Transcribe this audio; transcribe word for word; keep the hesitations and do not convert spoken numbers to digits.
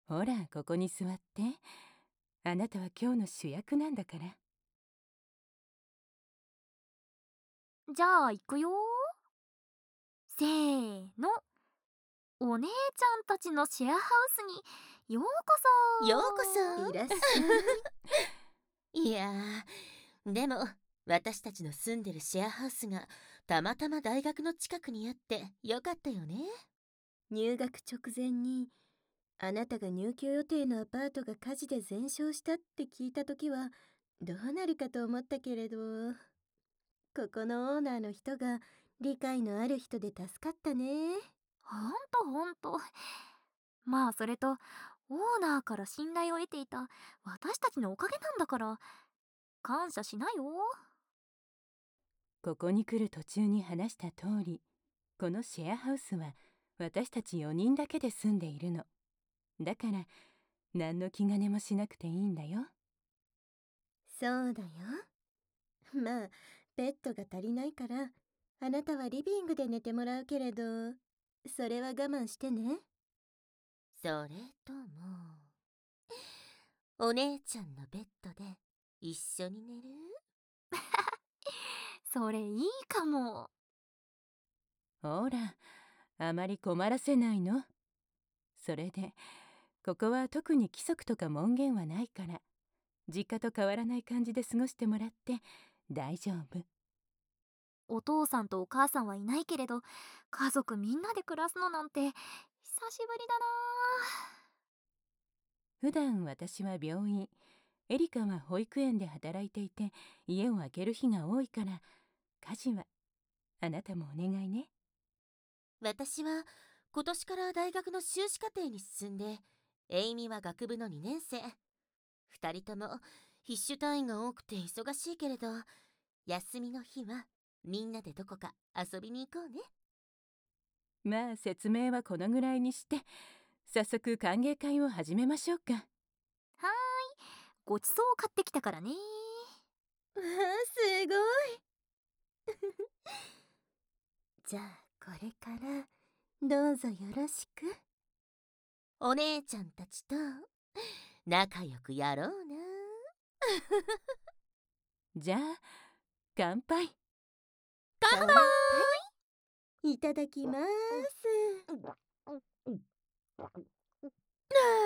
ほら、ここに座って。あなたは今日の主役なんだから。 じゃあ行くよ。せーの。お姉ちゃんたちのシェアハウスにようこそ。 ようこそ。 いらっしゃい。いやー、でも私たちの住んでるシェアハウスがたまたま大学の近くにあってよかったよね。 入学直前にあなたが入居予定のアパートが火事で全焼したって聞いた時はどうなるかと思ったけれど、ここのオーナーの人が理解のある人で助かったね。 ほんとほんと。まあそれとオーナーから信頼を得ていた私たちのおかげなんだから感謝しなよ。 ここに来る途中に話した通り、このシェアハウスは私たちよにんだけで住んでいるの。だから何の気兼ねもしなくていいんだよ。 そうだよ。まあベッドが足りないからあなたはリビングで寝てもらうけれど、それは我慢してね。 それともお姉ちゃんのベッドで一緒に寝る？ それいいかも。 ほら、あまり困らせないの。それでここは特に規則とか門限はないから、実家と変わらない感じで過ごしてもらって大丈夫。 お父さんとお母さんはいないけれど家族みんなで暮らすのなんて久しぶりだな。 普段私は病院、エリカは保育園で働いていて家を空ける日が多いから、家事はあなたもお願いね。 私は今年から大学の修士課程に進んで、エイミは学部のにねん生。二人とも必修単位が多くて忙しいけれど、休みの日はみんなでどこか遊びに行こうね。 まあ説明はこのぐらいにして、早速歓迎会を始めましょうか。 はーい、ごちそう買ってきたからね。 わあすごいじゃあこれからどうぞよろしく。 お姉ちゃんたちと仲良くやろうな。 じゃあ乾杯。 乾杯。 いただきます。